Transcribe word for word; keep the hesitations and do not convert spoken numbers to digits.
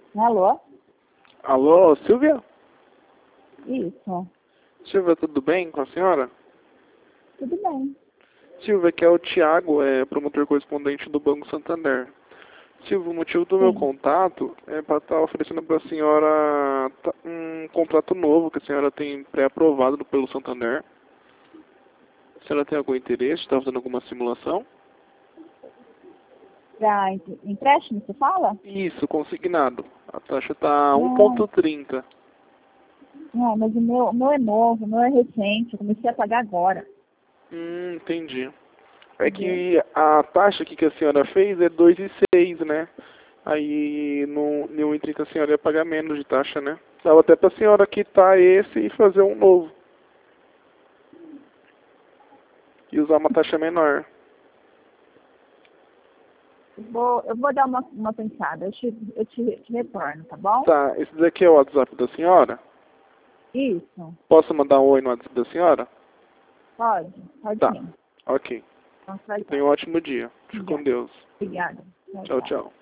Alô? Alô, Silvia? Isso. Silvia, tudo bem com a senhora? Tudo bem. Silvia, aqui é o Thiago, é promotor correspondente do Banco Santander. Silvia, o motivo do meu Sim. contato é para estar oferecendo para a senhora tá, um contrato novo que a senhora tem pré-aprovado pelo Santander. A senhora tem algum interesse? Está fazendo alguma simulação? Pra empre- empréstimo, você fala? Isso, consignado. A taxa está um Não, ponto trinta. não, mas o meu, o meu é novo, o meu é recente, eu comecei a pagar agora. Hum, entendi. É Entendeu? que a taxa aqui que a senhora fez é dois e seis, né? Aí no, no um e trinta a senhora ia pagar menos de taxa, né? Dava até pra senhora quitar esse e fazer um novo. E usar uma taxa menor. Eu vou, eu vou dar uma, uma pensada, eu te, eu te, te retorno, tá bom? Tá, esse daqui é o WhatsApp da senhora? Isso. Posso mandar um oi no WhatsApp da senhora? Pode? Pode Tá, sim. ok. Então, tchau, Tenha tchau. um ótimo dia. Fique com Obrigada. Deus. Obrigada. Tchau, Tchau, tchau. tchau.